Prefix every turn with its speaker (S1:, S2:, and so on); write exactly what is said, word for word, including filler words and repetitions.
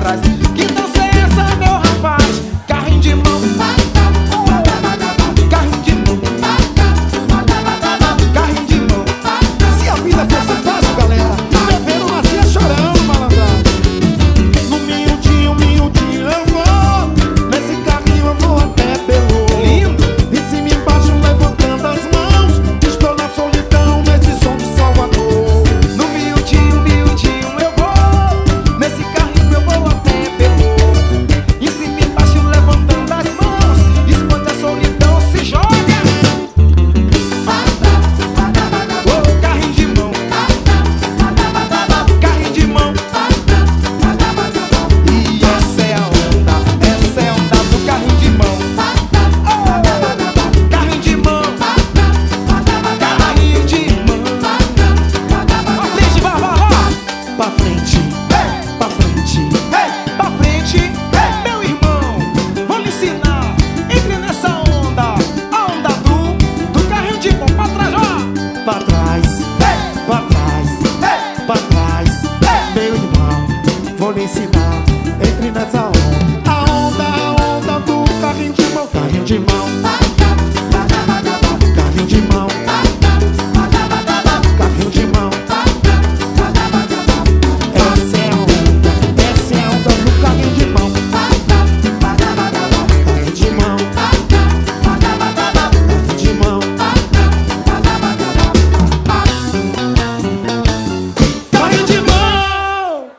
S1: trás. Que dança é essa, meu rapaz? Carrinho de mão, carrinho de mão, carrinho de mão.
S2: Se a vida fosse fácil, galera, bebendo nascia chorando, malandragem.
S1: No miudinho, miudinho eu vou,
S2: Nesse caminho eu vou até Belo.
S1: lindo.
S2: Em cima e embaixo levantando as mãos, estou na solidão nesse som de Salvador.
S1: No miudinho, miudinho eu vou, nesse carrinho eu vou até Belo. Em cima e embaixo levantando as mãos, esconde a solidão, se joga. Oh, carrinho de mão, carrinho de mão. E essa é a onda, essa é a onda do carrinho de mão. Oh, carrinho de mão, carrinho de mão. Frente, vai, vai, vai.
S2: Pra frente, pra frente.
S1: Pra frente, meu irmão, vou lhe ensinar. Entre nessa onda, a onda do, do carrinho de mão. Pra trás, ó.
S2: Pra trás,